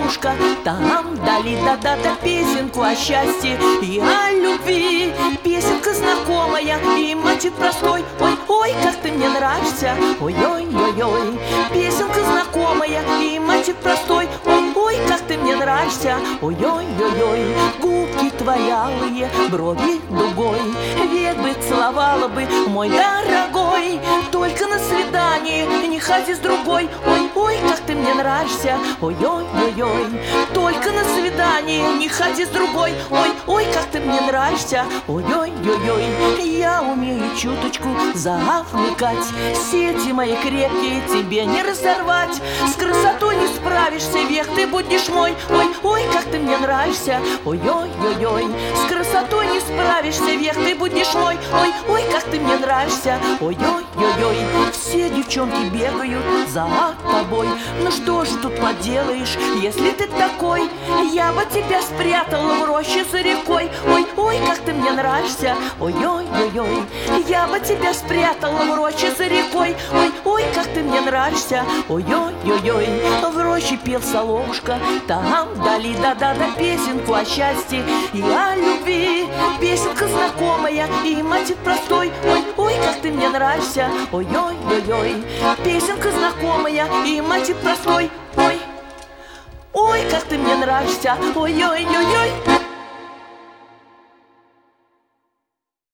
соловушка, там вдали да-да-да песенку о счастье и о любви. Песенка знакомая и мотив простой. Ой-ой, как ты мне нравишься, ой-ой-ой-ой. Песенка знакомая и мотив простой. Ой-ой, как ты мне нравишься, ой-ой-ой-ой. Губки твои алые, брови дугой, век бы целовала бы, мой дорогой. Только на свидание не ходи с другой. Ой-ой, как ты мне нравишься, ой-ой-ой-ой. Только на свидание не ходи с другой. Ой-ой, как ты мне нравишься, ой-ой-ой-ой. Я умею чуточку завлекать, сети мои крепкие тебе не разорвать. С красотой не справишься, век ты будешь мой. Ой-ой, как ты мне нравишься, ой-ой-ой-ой. С красотой не справишься, век ты будешь мой. Ой-ой, как ты мне нравишься, ой-ой-ой-ой. Все девчонки бегают за тобой. Ну что же тут поделаешь, если ты такой? Я бы тебя спрятала в роще за рекой. Ой-ой, как ты мне нравишься, ой-ой-ой-ой. Я бы тебя спрятала в роще за рекой. Ой-ой, как ты мне нравишься, ой-ой-ой-ой. В роще пел соловушка, там вдали да-да-да песенку о счастье и о любви. Песенка знакомая и мотив простой. Ой-ой, как ты мне нравишься, ой-ой-ой-ой. Песенка знакомая и мотив простой. Ой, ой, как ты мне нравишься, ой-ой-ой-ой.